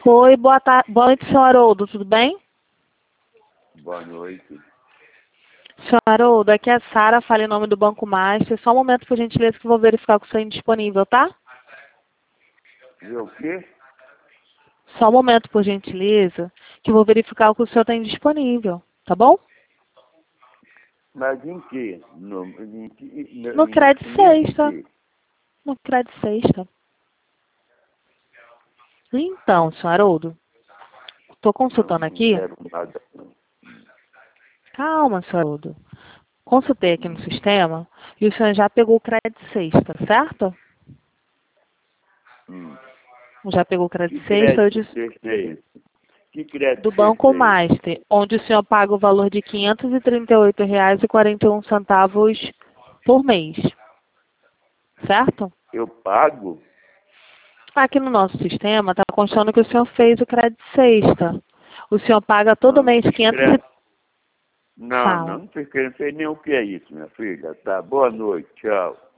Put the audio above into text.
Oi, boa noite, senhor Haroldo, tudo bem? Boa noite. Senhor Haroldo, aqui é a Sara, fala em nome do Banco Master. Só um momento, por gentileza, que eu vou verificar com o senhor indisponível, tá? E o quê? Só um momento, por gentileza, que eu vou verificar o que o senhor está indisponível, tá bom? Mas em quê? No crédito sexta. Quê? No crédito sexta. Então, senhor Haroldo, estou Não, consultando não aqui. quero nada. Não. Calma, senhor Haroldo. Consultei aqui no sistema e o senhor já pegou o crédito sexta, certo? Hum. Já pegou o Que crédito sexta, eu crédito disse, sexta é esse? Que crédito do sexta Banco é esse? Master, onde o senhor paga o valor de R$ 538,41 por mês, certo? Eu pago? Aqui no nosso sistema está constando que o senhor fez o crédito sexta. O senhor paga todo Não, mês que 500 e... crédito? Não, Fala. não sei nem o que é isso, minha filha. Tá, boa noite, tchau.